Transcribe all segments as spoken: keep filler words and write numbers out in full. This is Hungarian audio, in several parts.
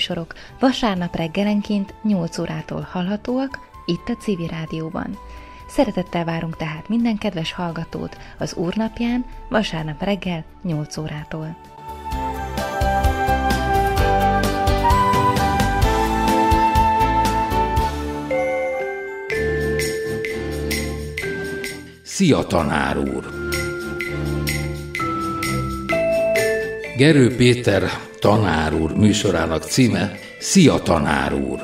műsorok vasárnap reggelenként nyolc órától hallhatóak itt a Civil Rádióban. Szeretettel várunk tehát minden kedves hallgatót az Úrnapján vasárnap reggel nyolc órától. Szia, tanár úr! Gerő Péter tanár úr műsorának címe Szia, tanár úr!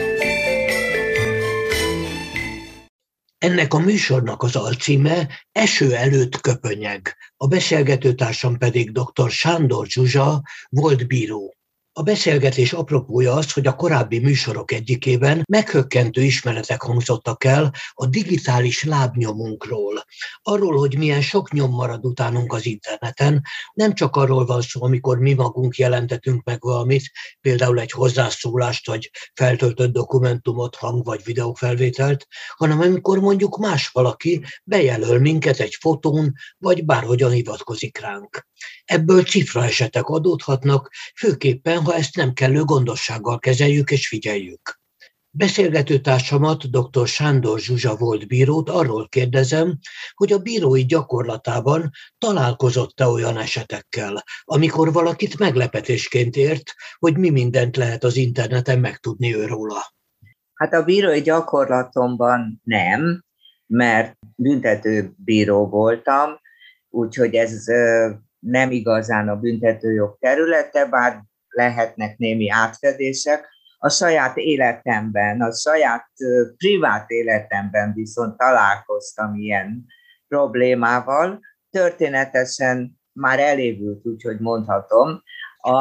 Ennek a műsornak az alcíme Eső előtt köpönyeg, a beszélgetőtársam pedig dr. Sándor Zsuzsa, volt bíró. A beszélgetés apropója az, hogy a korábbi műsorok egyikében meghökkentő ismeretek hangzottak el a digitális lábnyomunkról. Arról, hogy milyen sok nyom marad utánunk az interneten, nem csak arról van szó, amikor mi magunk jelentetünk meg valamit, például egy hozzászólást, vagy feltöltött dokumentumot, hang- vagy videófelvételt, hanem amikor mondjuk más valaki bejelöl minket egy fotón, vagy bárhogyan hivatkozik ránk. Ebből cifraesetek adódhatnak, főképpen, ha ezt nem kellő gondossággal kezeljük és figyeljük. Beszélgetőtársamat, dr. Sándor Zsuzsa volt bírót arról kérdezem, hogy a bírói gyakorlatában találkozott-e olyan esetekkel, amikor valakit meglepetésként ért, hogy mi mindent lehet az interneten megtudni őróla. Hát a bírói gyakorlatomban nem, mert büntető bíró voltam, úgyhogy ez nem igazán a büntetőjog területe, bár lehetnek némi átfedések. A saját életemben, a saját privát életemben viszont találkoztam ilyen problémával. Történetesen már elévült, úgyhogy mondhatom. A,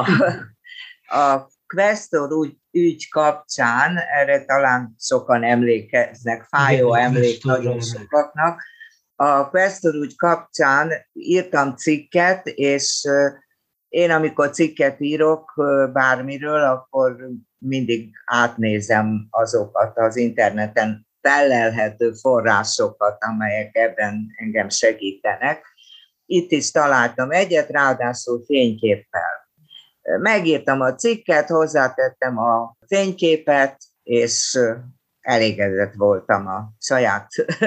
a Questor ügy, ügy kapcsán, erre talán sokan emlékeznek, fájó emlék nagyon sokaknak. A Questor ügy kapcsán írtam cikket, és én amikor cikket írok bármiről, akkor mindig átnézem azokat az interneten fellelhető forrásokat, amelyek ebben engem segítenek. Itt is találtam egyet, ráadásul fényképpel. Megírtam a cikket, hozzátettem a fényképet, és elégedett voltam a saját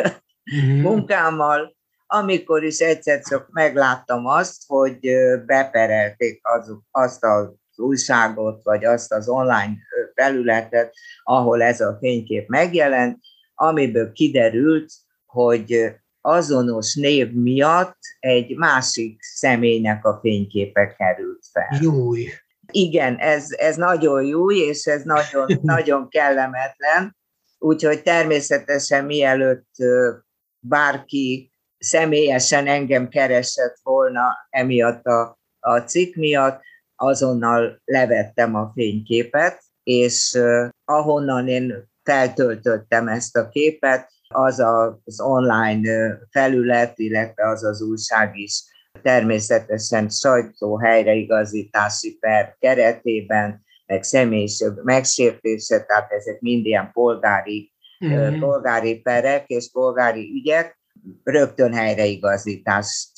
munkámmal. Amikor is egyszer csak megláttam azt, hogy beperelték azok, azt az újságot, vagy azt az online felületet, ahol ez a fénykép megjelent, amiből kiderült, hogy azonos név miatt egy másik személynek a fényképe került fel. Júj! Igen, ez, ez nagyon jó, és ez nagyon, nagyon kellemetlen, úgyhogy természetesen mielőtt bárki személyesen engem keresett volna emiatt a, a cikk miatt, azonnal levettem a fényképet, és uh, ahonnan én feltöltöttem ezt a képet, az a, az online felület, illetve az az újság is természetesen sajtó helyreigazítási per keretében, meg személyiség megsértése, tehát ezek mind ilyen polgári, mm. polgári perek és polgári ügyek, rögtön helyreigazítást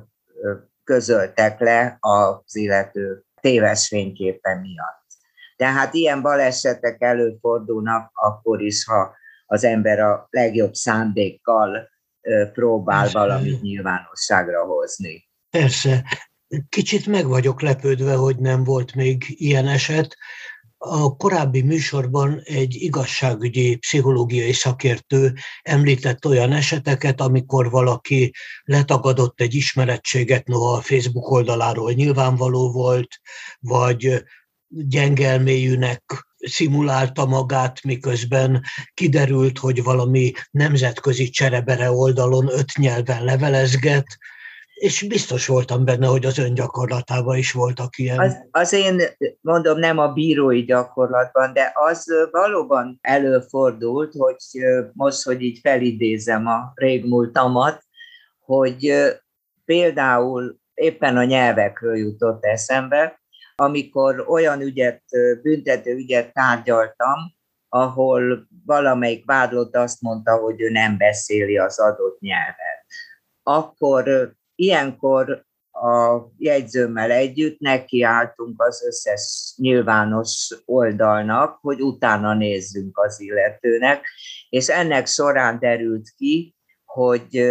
közöltek le az illető téves fényképe miatt. Tehát ilyen balesetek előfordulnak akkor is, ha az ember a legjobb szándékkal próbál Persze. valamit nyilvánosságra hozni. Persze. Kicsit meg vagyok lepődve, hogy nem volt még ilyen eset. A korábbi műsorban egy igazságügyi pszichológiai szakértő említett olyan eseteket, amikor valaki letagadott egy ismerettséget, noha a Facebook oldaláról nyilvánvaló volt, vagy gyengelméjűnek szimulálta magát, miközben kiderült, hogy valami nemzetközi cserebere oldalon öt nyelven levelezget, és biztos voltam benne, hogy az ön gyakorlatában is voltak ilyen. Az, az én, mondom, nem a bírói gyakorlatban, de az valóban előfordult, hogy most, hogy így felidézem a régmúltamat, hogy például éppen a nyelvekről jutott eszembe, amikor olyan ügyet, büntető ügyet tárgyaltam, ahol valamelyik vádlott azt mondta, hogy ő nem beszéli az adott nyelvet. Akkor ilyenkor a jegyzőmmel együtt nekiálltunk az összes nyilvános oldalnak, hogy utána nézzünk az illetőnek, és ennek során derült ki, hogy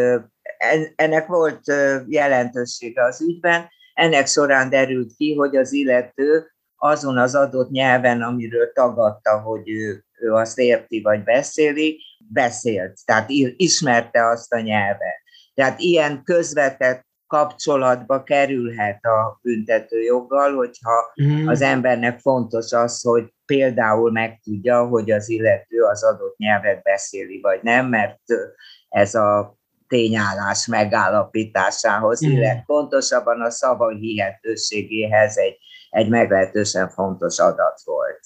ennek volt jelentősége az ügyben, ennek során derült ki, hogy az illető azon az adott nyelven, amiről tagadta, hogy ő, ő azt érti vagy beszéli, beszélt, tehát ismerte azt a nyelvet. Tehát ilyen közvetett kapcsolatba kerülhet a büntetőjoggal, hogyha mm. az embernek fontos az, hogy például megtudja, hogy az illető az adott nyelvet beszéli, vagy nem, mert ez a tényállás megállapításához, mm. illetve pontosabban a szava hihetőségéhez egy, egy meglehetősen fontos adat volt.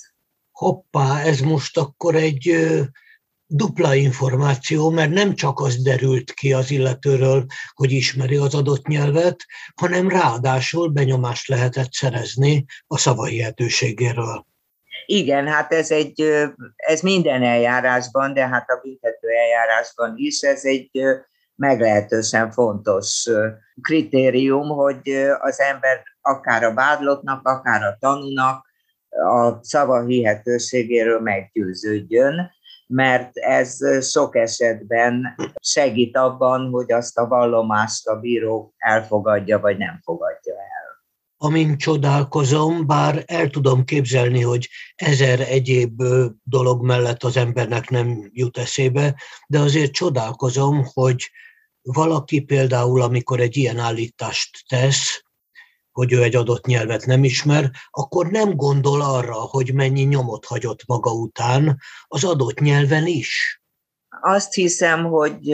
Hoppá, ez most akkor egy ö, dupla információ, mert nem csak az derült ki az illetőről, hogy ismeri az adott nyelvet, hanem ráadásul benyomást lehetett szerezni a szavahihetőségéről. Igen, hát ez, egy, ez minden eljárásban, de hát a büntető eljárásban is, ez egy meglehetősen fontos kritérium, hogy az ember akár a vádlottnak, akár a tanúnak a szava hihetőségéről meggyőződjön, mert ez sok esetben segít abban, hogy azt a vallomást a bíró elfogadja, vagy nem fogadja el. Amin csodálkozom, bár el tudom képzelni, hogy ezer egyéb dolog mellett az embernek nem jut eszébe, de azért csodálkozom, hogy valaki például, amikor egy ilyen állítást tesz, hogy ő egy adott nyelvet nem ismer, akkor nem gondol arra, hogy mennyi nyomot hagyott maga után az adott nyelven is. Azt hiszem, hogy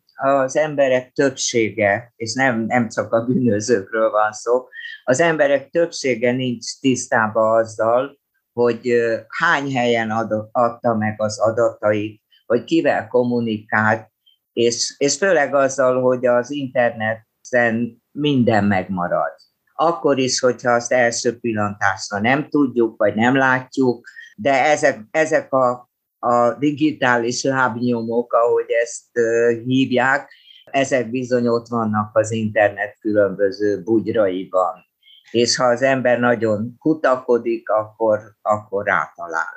az emberek többsége, és nem, nem csak a bűnözőkről van szó, az emberek többsége nincs tisztában azzal, hogy hány helyen ad, adta meg az adatait, hogy kivel kommunikált, és, és főleg azzal, hogy az interneten minden megmarad. Akkor is, hogyha azt első pillantásra nem tudjuk, vagy nem látjuk, de ezek, ezek a, a digitális lábnyomok, ahogy ezt uh, hívják, ezek bizony ott vannak az internet különböző bugyraiban. És ha az ember nagyon kutakodik, akkor, akkor rátalál.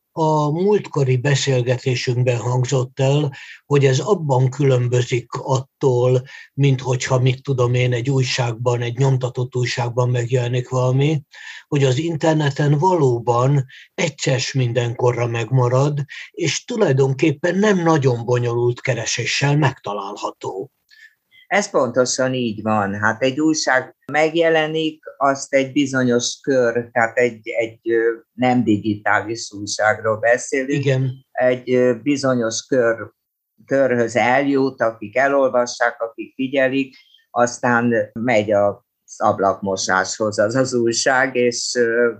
A múltkori beszélgetésünkben hangzott el, hogy ez abban különbözik attól, mint hogyha, mit tudom én, egy újságban, egy nyomtatott újságban megjelenik valami, hogy az interneten valóban egyszer mindenkorra megmarad, és tulajdonképpen nem nagyon bonyolult kereséssel megtalálható. Ez pontosan így van. Hát egy újság megjelenik, azt egy bizonyos kör, tehát egy, egy nem digitális újságról beszélünk, igen. Egy bizonyos kör, körhöz eljut, akik elolvassák, akik figyelik, aztán megy az ablakmosáshoz az az újság, és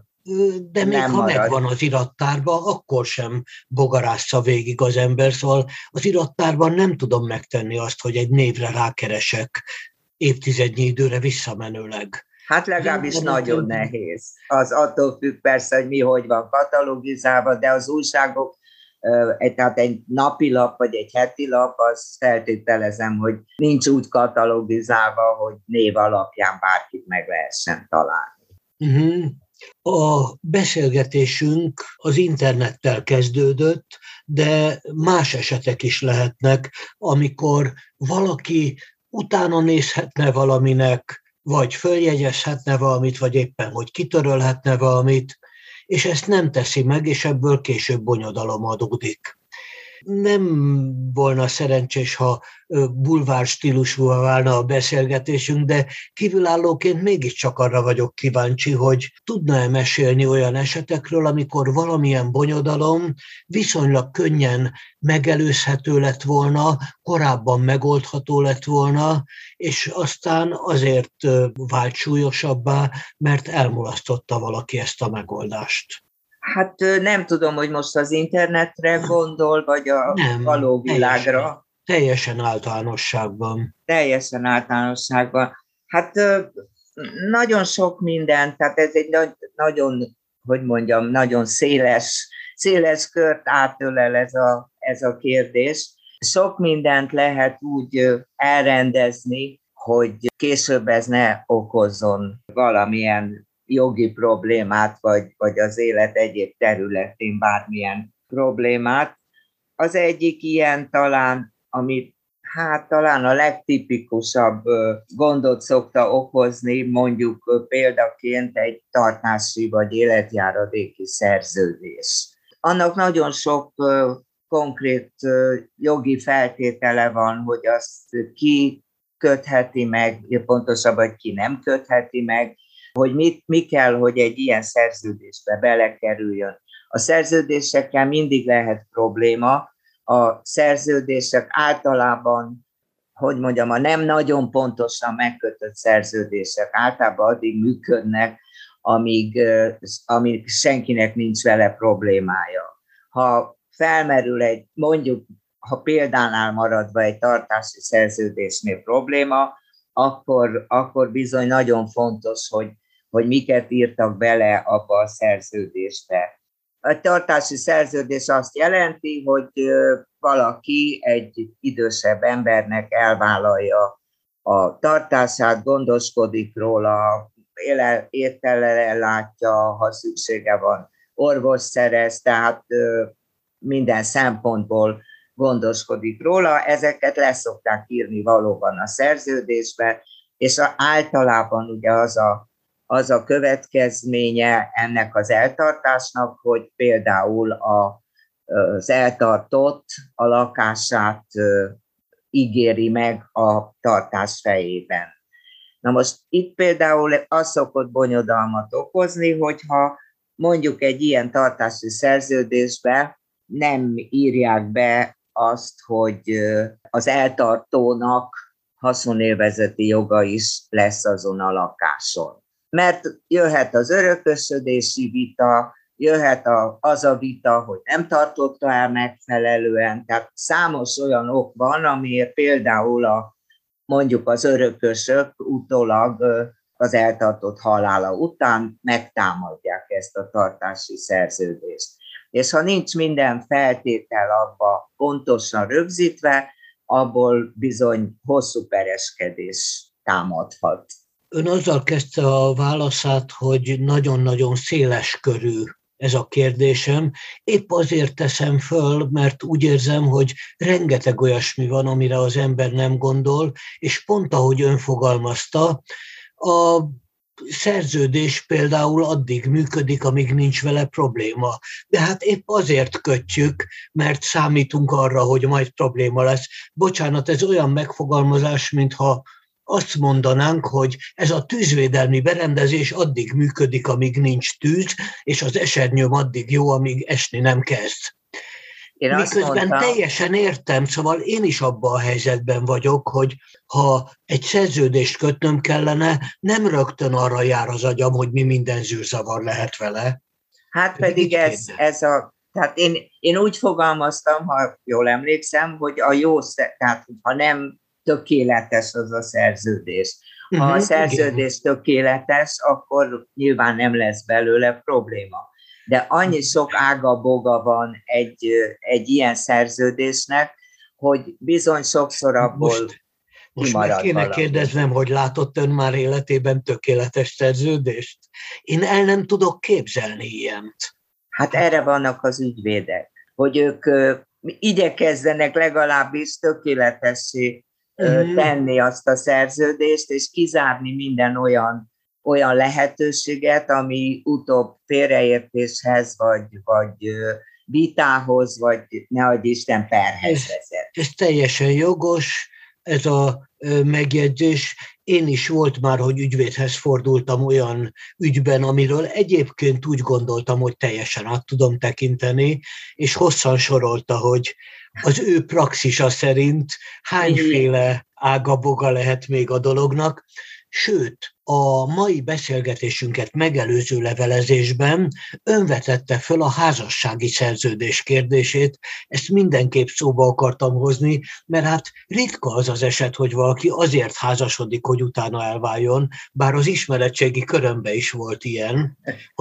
de még ha marad. Megvan az irattárban, akkor sem bogarásza végig az ember, szóval az irattárban nem tudom megtenni azt, hogy egy névre rákeresek évtizednyi időre visszamenőleg. Hát legalábbis de nagyon nem nehéz. Az attól függ persze, hogy mi hogy van katalogizálva, de az újságok, tehát egy napilap vagy egy hetilap, azt feltételezem, hogy nincs úgy katalogizálva, hogy név alapján bárkit meg lehessen találni. Uh-huh. A beszélgetésünk az internettel kezdődött, de más esetek is lehetnek, amikor valaki utána nézhetne valaminek, vagy följegyezhetne valamit, vagy éppen, hogy kitörölhetne valamit, és ezt nem teszi meg, és ebből később bonyodalom adódik. Nem volna szerencsés, ha bulvár stílusúvá válna a beszélgetésünk, de kívülállóként mégiscsak arra vagyok kíváncsi, hogy tudna-e mesélni olyan esetekről, amikor valamilyen bonyodalom viszonylag könnyen megelőzhető lett volna, korábban megoldható lett volna, és aztán azért vált súlyosabbá, mert elmulasztotta valaki ezt a megoldást. Hát nem tudom, hogy most az internetre gondol, vagy a nem, való világra. Teljesen, teljesen általánosságban. Teljesen általánosságban. Hát nagyon sok minden, tehát ez egy nagyon, hogy mondjam, nagyon széles, széles kört átölel ez a, ez a kérdés. Sok mindent lehet úgy elrendezni, hogy később ez ne okozzon valamilyen jogi problémát, vagy, vagy az élet egyéb területén bármilyen problémát. Az egyik ilyen talán, amit hát talán a legtipikusabb gondot szokta okozni, mondjuk példaként egy tartási vagy életjáradéki szerződés. Annak nagyon sok konkrét jogi feltétele van, hogy azt ki kötheti meg, pontosabban, hogy ki nem kötheti meg, hogy mit, mi kell, hogy egy ilyen szerződésbe belekerüljön. A szerződésekkel mindig lehet probléma. A szerződések általában, hogy mondjam, a nem nagyon pontosan megkötött szerződések általában addig működnek, amíg, amíg senkinek nincs vele problémája. Ha felmerül egy, mondjuk, ha példánál maradva egy tartási szerződésnél probléma, akkor, akkor bizony nagyon fontos, hogy, hogy miket írtak bele abba a szerződésbe. A tartási szerződés azt jelenti, hogy valaki egy idősebb embernek elvállalja a tartását, gondoskodik róla, étellel ellátja, ha szüksége van, orvos szerez, tehát minden szempontból gondoskodik róla. Ezeket leszokták írni valóban a szerződésbe, és általában ugye az a az a következménye ennek az eltartásnak, hogy például a, az eltartott a lakását ígéri meg a tartás fejében. Na most itt például az szokott bonyodalmat okozni, hogyha mondjuk egy ilyen tartási szerződésbe nem írják be azt, hogy az eltartónak haszonélvezeti joga is lesz azon a lakáson. Mert jöhet az örökösödési vita, jöhet a, az a vita, hogy nem tartotta el megfelelően, tehát számos olyan ok van, amiért például a, mondjuk az örökösök utólag az eltartott halála után megtámadják ezt a tartási szerződést. És ha nincs minden feltétel abba pontosan rögzítve, abból bizony hosszú pereskedés támadhat. Ön azzal kezdte a válaszát, hogy nagyon-nagyon széles körű ez a kérdésem. Épp azért teszem föl, mert úgy érzem, hogy rengeteg olyasmi van, amire az ember nem gondol, és pont ahogy ön fogalmazta, a szerződés például addig működik, amíg nincs vele probléma. De hát épp azért kötjük, mert számítunk arra, hogy majd probléma lesz. Bocsánat, ez olyan megfogalmazás, mintha azt mondanánk, hogy ez a tűzvédelmi berendezés addig működik, amíg nincs tűz, és az esernyőm addig jó, amíg esni nem kezd. Én Miközben mondtam, teljesen értem, szóval én is abban a helyzetben vagyok, hogy ha egy szerződést kötnöm kellene, nem rögtön arra jár az agyam, hogy mi minden zűrzavar lehet vele. Hát pedig ez, ez a... Tehát én, én úgy fogalmaztam, ha jól emlékszem, hogy a jó, tehát ha nem tökéletes az a szerződés. Ha uh-huh, a szerződés igen. tökéletes, akkor nyilván nem lesz belőle probléma. De annyi sok ága-boga van egy, egy ilyen szerződésnek, hogy bizony sokszor abból most, most meg kéne valami. Kérdeznem, hogy látott ön már életében tökéletes szerződést? Én el nem tudok képzelni ilyent. Hát erre vannak az ügyvédek, hogy ők igyekezzenek legalábbis tökéletessé mm. tenni azt a szerződést, és kizárni minden olyan, olyan lehetőséget, ami utóbb félreértéshez, vagy, vagy vitához, vagy nehogy Isten perhez vezet. Ez, ez teljesen jogos, ez a megjegyzés. Én is volt már, hogy ügyvédhez fordultam olyan ügyben, amiről egyébként úgy gondoltam, hogy teljesen át tudom tekinteni, és hosszan sorolta, hogy az ő praxisa szerint hányféle ágaboga lehet még a dolognak. Sőt, a mai beszélgetésünket megelőző levelezésben ön vetette föl a házassági szerződés kérdését, ezt mindenképp szóba akartam hozni, mert hát ritka az az eset, hogy valaki azért házasodik, hogy utána elváljon, bár az ismeretségi körömben is volt ilyen, hogy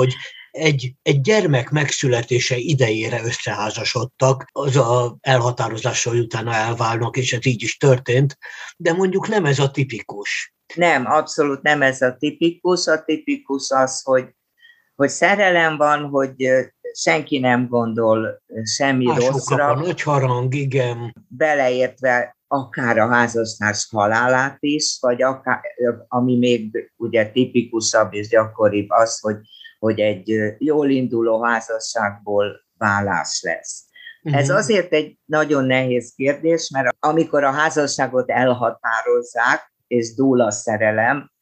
egy, egy gyermek megszületése idejére összeházasodtak, az a elhatározásról utána elválnak, és ez így is történt, de mondjuk nem ez a tipikus. Nem, abszolút nem ez a tipikus. A tipikus az, hogy, hogy szerelem van, hogy senki nem gondol semmi Mások rosszra. A nagy harang, igen. Beleértve akár a házastárs halálát is, vagy akár, ami még ugye tipikusabb és gyakoribb az, hogy, hogy egy jól induló házasságból válás lesz. Uh-huh. Ez azért egy nagyon nehéz kérdés, mert amikor a házasságot elhatározzák, és dúl a szerelem,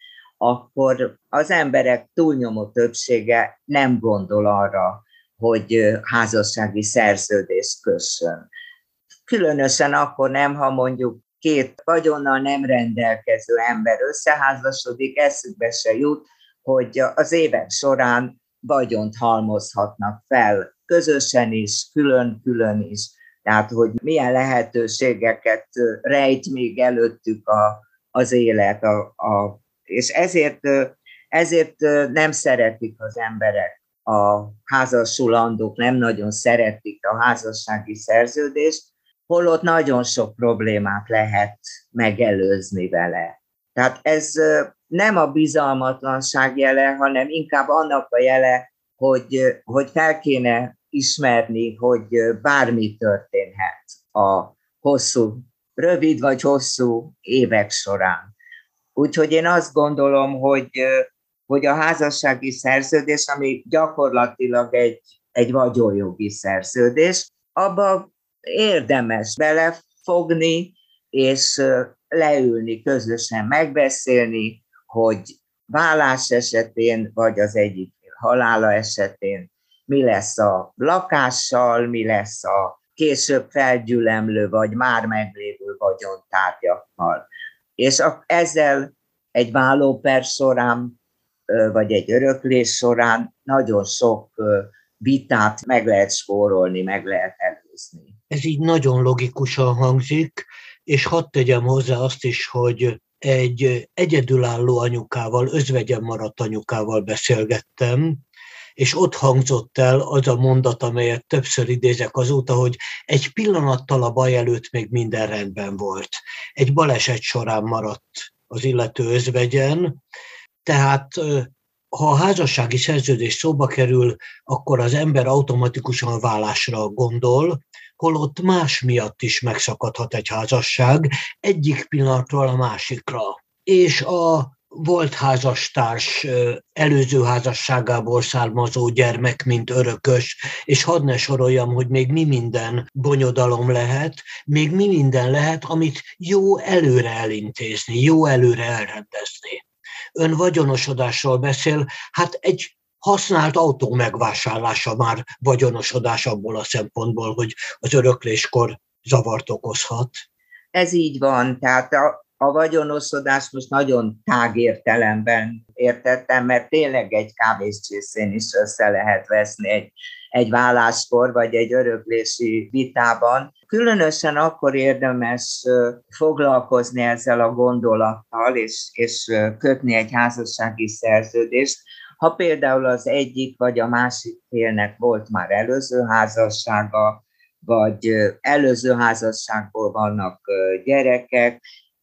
akkor az emberek túlnyomó többsége nem gondol arra, hogy házassági szerződést kössön. Különösen akkor nem, ha mondjuk két vagyonnal nem rendelkező ember összeházasodik, eszükbe se jut, hogy az évek során vagyont halmozhatnak fel, közösen is, külön-külön is. Tehát, hogy milyen lehetőségeket rejt még előttük a, az élet. A, a, és ezért, ezért nem szeretik az emberek, a házasulandók nem nagyon szeretik a házassági szerződést, holott nagyon sok problémát lehet megelőzni vele. Tehát ez nem a bizalmatlanság jele, hanem inkább annak a jele, hogy, hogy fel kéne ismerni, hogy bármi történhet a hosszú, rövid vagy hosszú évek során. Úgyhogy én azt gondolom, hogy, hogy a házassági szerződés, ami gyakorlatilag egy, egy vagyonjogi szerződés, abba érdemes belefogni, és leülni, közösen megbeszélni, hogy válás esetén, vagy az egyik halála esetén mi lesz a lakással, mi lesz a később felgyülemlő, vagy már meglévő vagyontárgyakkal. És ezzel egy vállóper során, vagy egy öröklés során nagyon sok vitát meg lehet spórolni, meg lehet előzni. Ez így nagyon logikusan hangzik, és hadd tegyem hozzá azt is, hogy egy egyedülálló anyukával, özvegyen maradt anyukával beszélgettem, és ott hangzott el az a mondat, amelyet többször idézek azóta, hogy egy pillanattal a baj előtt még minden rendben volt. Egy baleset során maradt az illető özvegyen, tehát ha a házassági szerződés szóba kerül, akkor az ember automatikusan a válásra gondol, holott más miatt is megszakadhat egy házasság, egyik pillanatról a másikra. És a volt házastárs előző házasságából származó gyermek, mint örökös, és hadd ne soroljam, hogy még mi minden bonyodalom lehet, még mi minden lehet, amit jó előre elintézni, jó előre elrendezni. Ön vagyonosodásról beszél, hát egy használt autó megvásárlása már vagyonosodás abból a szempontból, hogy az örökléskor zavart okozhat. Ez így van, tehát a, a vagyonosodás most nagyon tág értelemben értettem, mert tényleg egy kávézcsészén is össze lehet veszni egy, egy válláskor, vagy egy öröklési vitában. Különösen akkor érdemes foglalkozni ezzel a gondolattal, és, és kötni egy házassági szerződést, ha például az egyik vagy a másik félnek volt már előző házassága, vagy előző házasságból vannak gyerekek,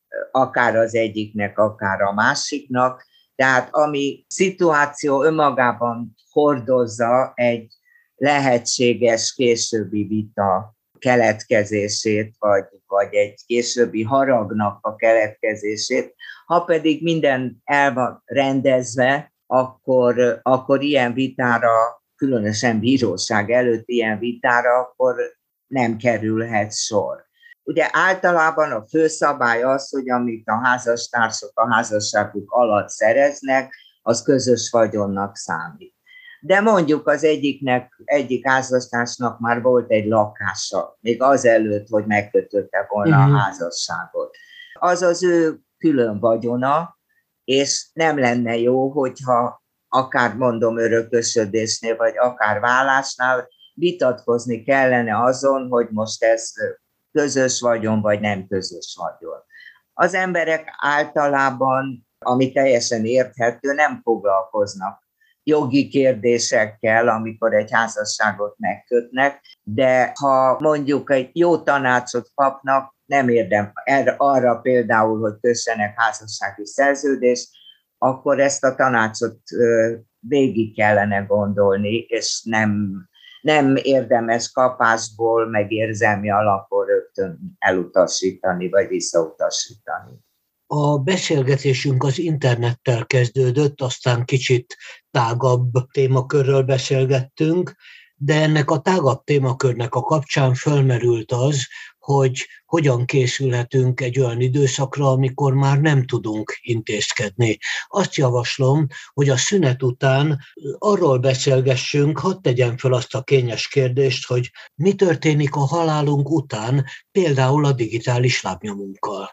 akár az egyiknek, akár a másiknak. Tehát ami szituáció önmagában hordozza egy lehetséges későbbi vita keletkezését, vagy, vagy egy későbbi haragnak a keletkezését. Ha pedig minden el van rendezve, akkor, akkor ilyen vitára, különösen bíróság előtt ilyen vitára, akkor nem kerülhet sor. Ugye általában a főszabály az, hogy amit a házastársak a házasságuk alatt szereznek, az közös vagyonnak számít. De mondjuk az egyiknek, egyik házastársnak már volt egy lakása, még azelőtt, hogy megkötötte volna uh-huh. a házasságot. Az az ő külön vagyona, és nem lenne jó, hogyha akár mondom örökösödésnél, vagy akár válásnál vitatkozni kellene azon, hogy most ez közös vagyon, vagy nem közös vagyon. Az emberek általában, ami teljesen érthető, nem foglalkoznak jogi kérdésekkel, amikor egy házasságot megkötnek, de ha mondjuk egy jó tanácsot kapnak, nem érdem arra például, hogy kössenek házassági szerződést, akkor ezt a tanácsot végig kellene gondolni, és nem, nem érdemes kapásból, meg érzelmi alapon rögtön elutasítani, vagy visszautasítani. A beszélgetésünk az internettel kezdődött, aztán kicsit tágabb témakörről beszélgettünk, de ennek a tágabb témakörnek a kapcsán fölmerült az, hogy hogyan készülhetünk egy olyan időszakra, amikor már nem tudunk intézkedni. Azt javaslom, hogy a szünet után arról beszélgessünk, hadd tegyem fel azt a kényes kérdést, hogy mi történik a halálunk után, például a digitális lábnyomunkkal.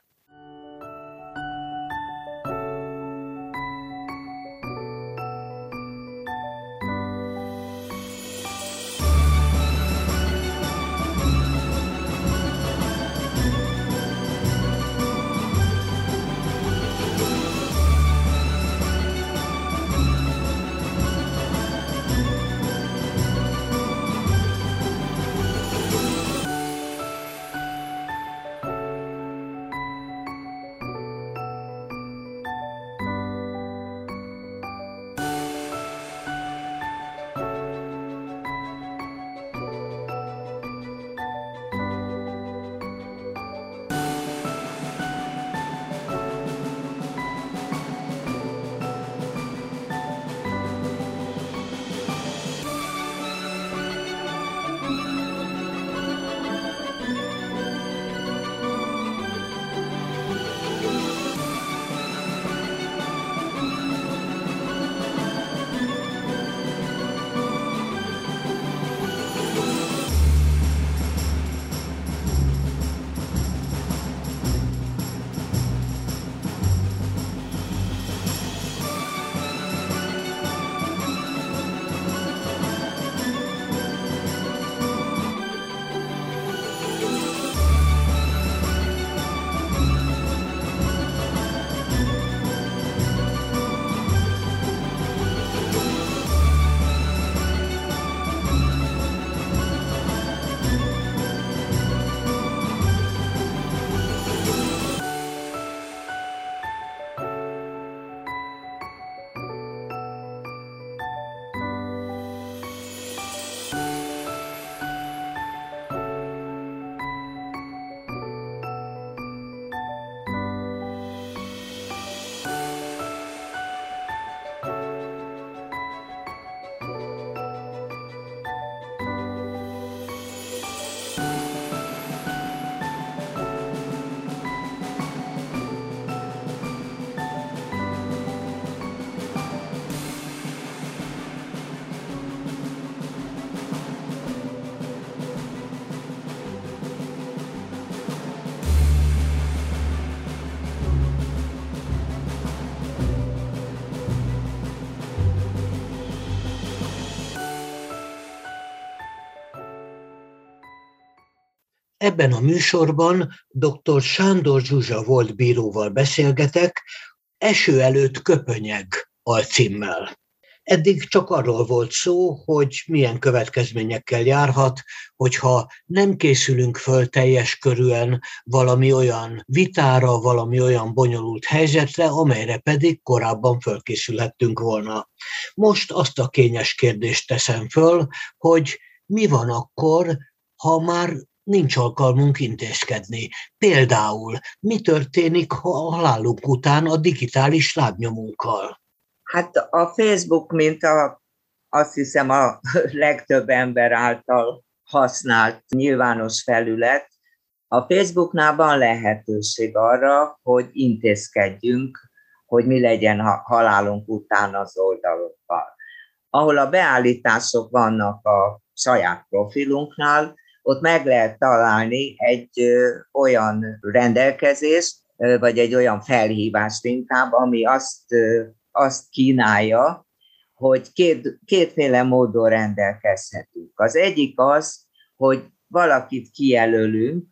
Ebben a műsorban dr. Sándor Zsuzsa volt bíróval beszélgetek, Eső előtt köpönyeg alcímmel. Eddig csak arról volt szó, hogy milyen következményekkel járhat, hogyha nem készülünk föl teljes körűen valami olyan vitára, valami olyan bonyolult helyzetre, amelyre pedig korábban fölkészülhettünk volna. Most azt a kényes kérdést teszem föl, hogy mi van akkor, ha már nincs alkalmunk intézkedni. Például, mi történik a halálunk után a digitális lábnyomunkkal? Hát a Facebook, mint a, azt hiszem a legtöbb ember által használt nyilvános felület, a Facebooknál van lehetőség arra, hogy intézkedjünk, hogy mi legyen a halálunk után az oldalokkal. Ahol a beállítások vannak a saját profilunknál, ott meg lehet találni egy ö, olyan rendelkezést, ö, vagy egy olyan felhívást inkább, ami azt, ö, azt kínálja, hogy két, kétféle módon rendelkezhetünk. Az egyik az, hogy valakit kijelölünk,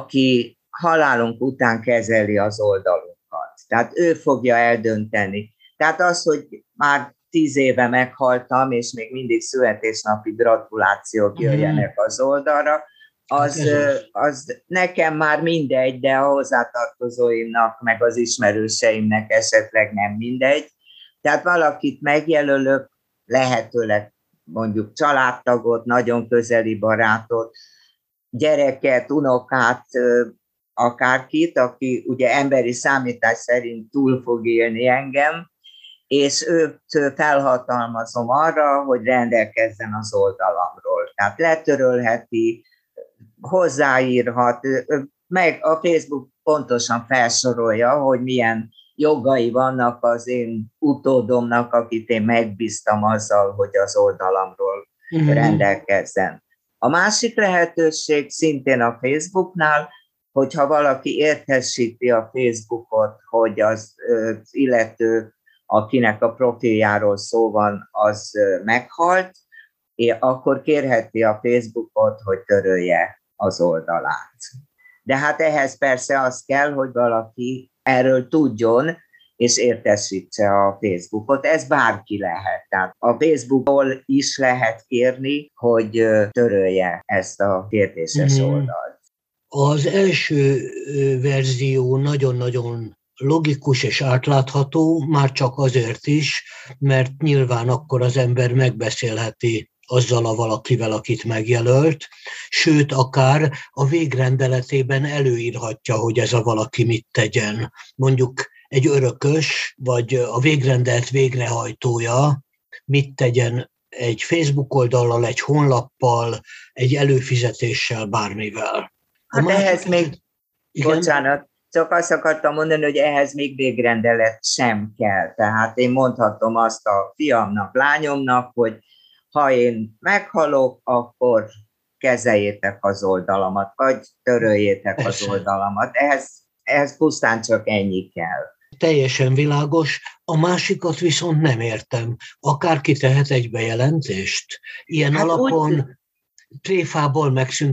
aki halálunk után kezeli az oldalunkat. Tehát ő fogja eldönteni. Tehát az, hogy már tíz éve meghaltam, és még mindig születésnapi gratulációk jöjjenek az oldalra, az, az. az nekem már mindegy, de a hozzátartozóimnak, meg az ismerőseimnek esetleg nem mindegy. Tehát valakit megjelölök, lehetőleg mondjuk családtagot, nagyon közeli barátot, gyereket, unokát, akárkit, aki ugye emberi számítás szerint túl fog élni engem, és őt felhatalmazom arra, hogy rendelkezzen az oldalamról. Tehát letörölheti, hozzáírhat, meg a Facebook pontosan felsorolja, hogy milyen jogai vannak az én utódomnak, akit én megbíztam azzal, hogy az oldalamról mm. rendelkezzen. A másik lehetőség szintén a Facebooknál, hogyha valaki értesíti a Facebookot, hogy az, az illető, akinek a profiljáról szó van, az meghalt, akkor kérheti a Facebookot, hogy törölje az oldalát. De hát ehhez persze az kell, hogy valaki erről tudjon, és értesítse a Facebookot. Ez bárki lehet. Tehát a Facebookról is lehet kérni, hogy törölje ezt a kérdéses mm-hmm. oldalt. Az első verzió nagyon-nagyon logikus és átlátható, már csak azért is, mert nyilván akkor az ember megbeszélheti azzal a valakivel, akit megjelölt, sőt, akár a végrendeletében előírhatja, hogy ez a valaki mit tegyen. Mondjuk egy örökös, vagy a végrendelt végrehajtója mit tegyen egy Facebook oldallal, egy honlappal, egy előfizetéssel, bármivel. Hát másik, ehhez még, igen? Bocsánat, csak azt akartam mondani, hogy ehhez még végrendelet sem kell. Tehát én mondhatom azt a fiamnak, lányomnak, hogy ha én meghalok, akkor kezeljétek az oldalamat, vagy töröljétek Persze. az oldalamat. Ehhez, ehhez pusztán csak ennyi kell. Teljesen világos, a másikat viszont nem értem. Akárki tehet egy bejelentést? Ilyen hát alapon úgy... tréfából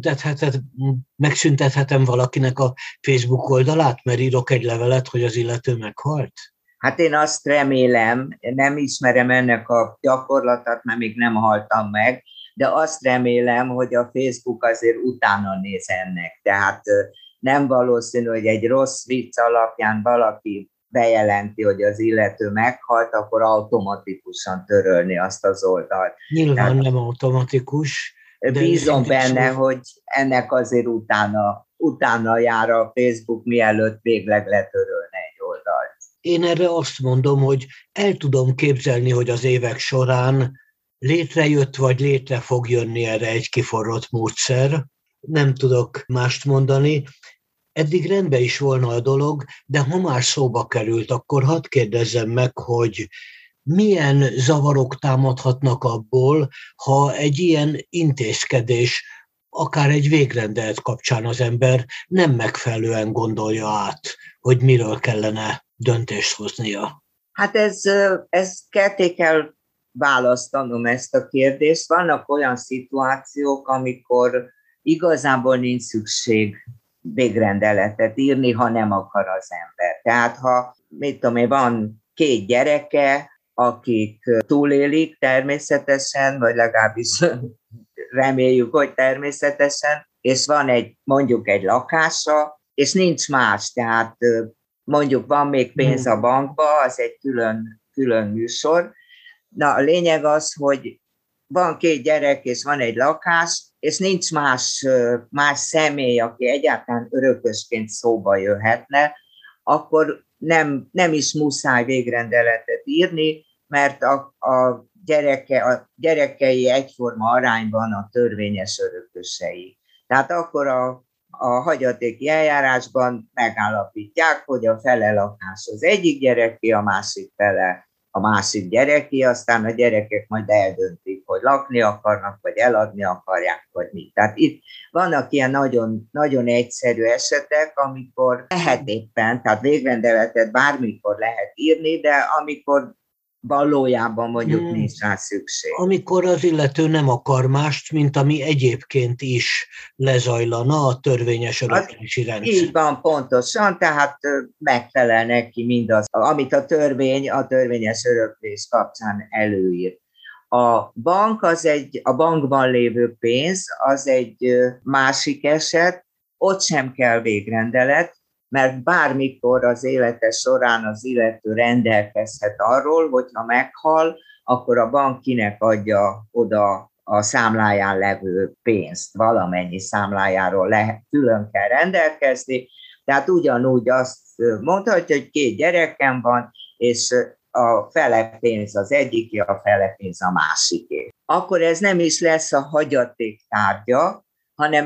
megszüntethetem valakinek a Facebook oldalát, mert írok egy levelet, hogy az illető meghalt? Hát én azt remélem, nem ismerem ennek a gyakorlatát, mert még nem haltam meg, de azt remélem, hogy a Facebook azért utána néz ennek. Tehát nem valószínű, hogy egy rossz vicc alapján valaki bejelenti, hogy az illető meghalt, akkor automatikusan törölni azt az oldalt. Nyilván Tehát nem automatikus. Bízom benne, szó... hogy ennek azért utána, utána jár a Facebook, mielőtt végleg letörölne egy oldalt. Én erre azt mondom, hogy el tudom képzelni, hogy az évek során létrejött, vagy létre fog jönni erre egy kiforrott módszer. Nem tudok mást mondani. Eddig rendben is volna a dolog, de ha már szóba került, akkor hadd kérdezzem meg, hogy milyen zavarok támadhatnak abból, ha egy ilyen intézkedés, akár egy végrendelt kapcsán az ember nem megfelelően gondolja át, hogy miről kellene döntést hoznia. Hát ez, ez ketté kell választanom ezt a kérdést. Vannak olyan szituációk, amikor igazából nincs szükség végrendeletet írni, ha nem akar az ember. Tehát ha, mit tudom én, van két gyereke, akik túlélik természetesen, vagy legalábbis reméljük, hogy természetesen, és van egy, mondjuk egy lakása, és nincs más, tehát mondjuk van még pénz a bankba, az egy külön, külön műsor. Na, a lényeg az, hogy van két gyerek, és van egy lakás, és nincs más, más személy, aki egyáltalán örökösként szóba jöhetne, akkor nem, nem is muszáj végrendeletet írni, mert a, a, gyereke, a gyerekei egyforma arányban a törvényes örökösei. Tehát akkor a, a hagyatéki eljárásban megállapítják, hogy a fele lakás az egyik gyereki, a másik fele a másik gyereki, aztán a gyerekek majd eldöntik, hogy lakni akarnak, vagy eladni akarják, vagy mit. Tehát itt vannak ilyen nagyon, nagyon egyszerű esetek, amikor lehet éppen, tehát végrendeletet bármikor lehet írni, de amikor valójában mondjuk Hmm. nincs rá szükség. Amikor az illető nem akar mást, mint ami egyébként is lezajlana a törvényes öröklési rendszer. Így van, pontosan, tehát megfelel neki mindaz, amit a törvény, a törvényes öröklés kapcsán előír. A bank az egy, a bankban lévő pénz az egy másik eset, ott sem kell végrendelet, mert bármikor az élete során az illető rendelkezhet arról, hogyha meghal, akkor a bank kinek adja oda a számláján levő pénzt, valamennyi számlájáról lehet, külön kell rendelkezni, tehát ugyanúgy azt mondhatja, hogy két gyerekem van, és a fele pénz az egyiké, a fele pénz a másiké. Akkor ez nem is lesz a hagyaték tárgya, hanem